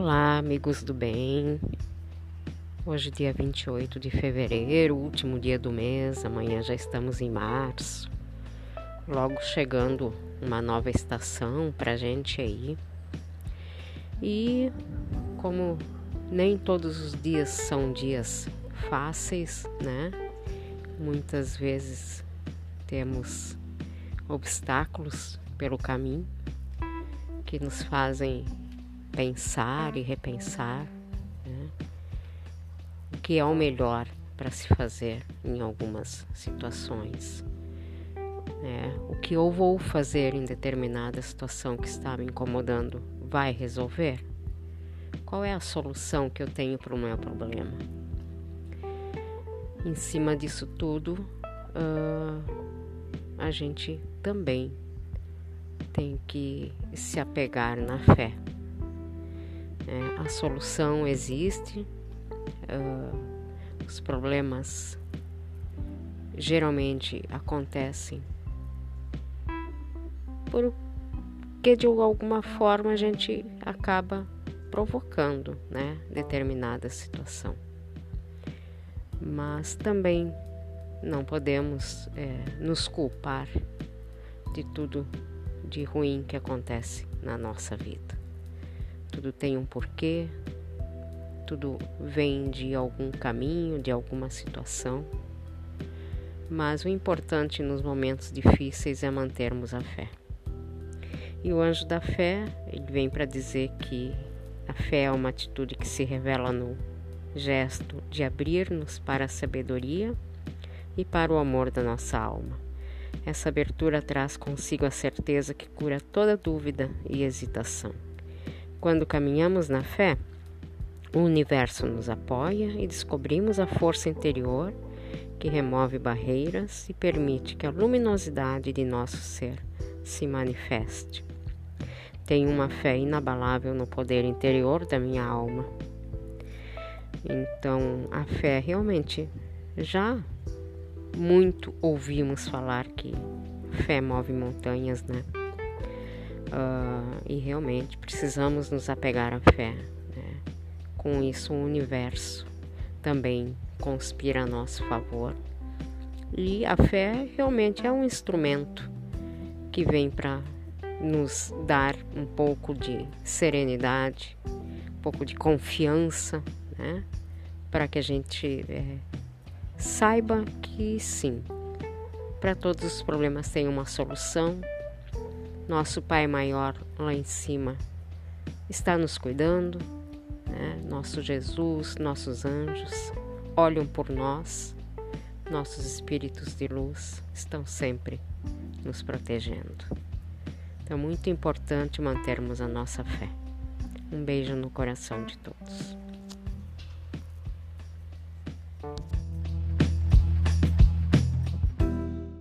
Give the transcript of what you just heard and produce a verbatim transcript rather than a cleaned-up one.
Olá, amigos do bem. Hoje, dia vinte e oito de fevereiro, último dia do mês. Amanhã já estamos em março. Logo chegando uma nova estação pra gente aí. E como nem todos os dias são dias fáceis, né? Muitas vezes temos obstáculos pelo caminho que nos fazem pensar e repensar, né, o que é o melhor para se fazer em algumas situações, né? O que eu vou fazer em determinada situação que está me incomodando vai resolver? Qual é a solução que eu tenho para o meu problema? Em cima disso tudo, uh, a gente também tem que se apegar na fé. É, a solução existe, uh, os problemas geralmente acontecem porque de alguma forma a gente acaba provocando, né, determinada situação. Mas também não podemos é, nos culpar de tudo de ruim que acontece na nossa vida. Tudo tem um porquê, tudo vem de algum caminho, de alguma situação, mas o importante nos momentos difíceis é mantermos a fé. E o anjo da fé, ele vem para dizer que a fé é uma atitude que se revela no gesto de abrir-nos para a sabedoria e para o amor da nossa alma. Essa abertura traz consigo a certeza que cura toda dúvida e hesitação. Quando caminhamos na fé, o universo nos apoia e descobrimos a força interior que remove barreiras e permite que a luminosidade de nosso ser se manifeste. Tenho uma fé inabalável no poder interior da minha alma. Então, a fé realmente, já muito ouvimos falar que fé move montanhas, né? Uh, e realmente precisamos nos apegar à fé, né? Com isso o universo também conspira a nosso favor, e a fé realmente é um instrumento que vem para nos dar um pouco de serenidade, um pouco de confiança, né? Para que a gente é, saiba que sim, para todos os problemas tem uma solução. Nosso Pai Maior lá em cima está nos cuidando, né? Nosso Jesus, nossos anjos olham por nós, nossos espíritos de luz estão sempre nos protegendo. Então é muito importante mantermos a nossa fé. Um beijo no coração de todos.